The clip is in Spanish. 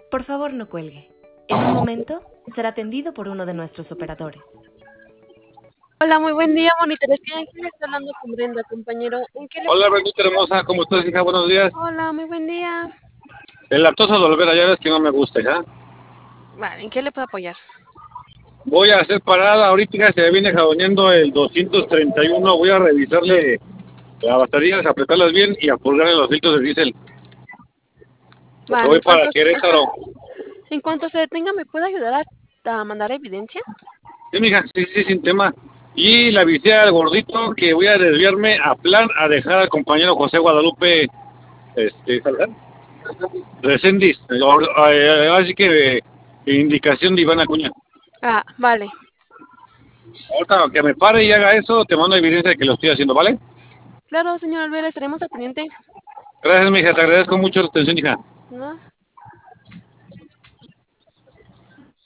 Por favor, no cuelgue. En un momento será atendido por uno de nuestros operadores. Hola, muy buen día, monitores. ¿Quién está hablando con Brenda, compañero? ¿En qué le... Hola, Bendita hermosa, ¿cómo estás, hija? Buenos días. Hola, muy buen día. El lactosa de Olvera, ya ves que no me gusta, ¿ya? Vale, ¿en qué le puedo apoyar? Voy a hacer parada, ahorita se viene jaboneando el 231, voy a revisarle las baterías, apretarlas bien y a purgarle los filtros de diésel. Porque Vale, voy para Querétaro. en cuanto se detenga, ¿me puede ayudar a mandar evidencia? Sí, mija, sí, sin tema. Y le avisé al gordito que voy a desviarme a plan a dejar al compañero José Guadalupe, ¿Salgar? Reséndiz. Así que indicación de Iván Acuña. Ah, vale. Ahorita que me pare y haga eso, te mando evidencia de que lo estoy haciendo, ¿vale? Claro, señor Olvera, estaremos al pendiente. Gracias, mija, te agradezco mucho la atención, hija. ¿No?